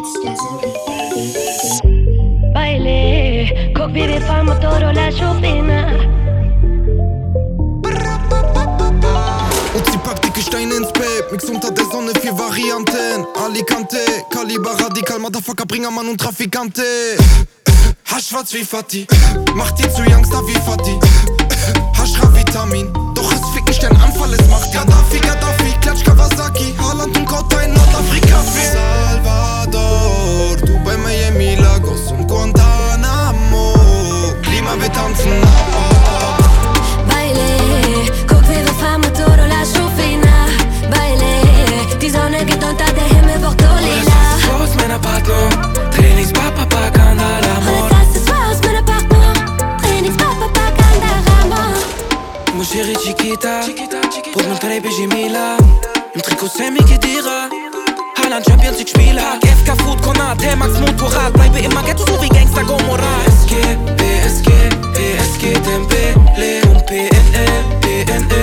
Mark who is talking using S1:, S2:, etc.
S1: Baile, guck wie wir fahren Motor la Chopina.
S2: Und sie packt dicke Steine ins Babe, mix unter der Sonne 4 Varianten. Alicante, Kaliber, Radikal, Motherfucker, Bringermann und Trafikante. Haarschwarz wie Fatih, macht die zu Youngster wie Fatih. Haschra-Vitamin, doch es fickt nicht, ein Anfall, es macht Gaddafi, Klatsch Kawasaki, Haaland und Kotta in Nordafrika. Salvador, Dubai, Miami, Lagos und Guantanamo. Klima, wir tanzen ab.
S1: Baile, guck wie wir fahren Motor la Chopina. Baile, die Sonne geht unter, der Himmel wird lila.
S3: Aus meiner Partner, Trainings-Papa, Kanal, Amor. Mon chéri Chiquita, pour montrer Jimila. Im Trikot Sammy Khedira, Haaland Champions League Spieler. FK Food, Konate, Max Motorrad. Bleibe immer Ghetto, so wie Gangster Gomorrah. SG, PSG, PSG, Dembele und PNL, PNL.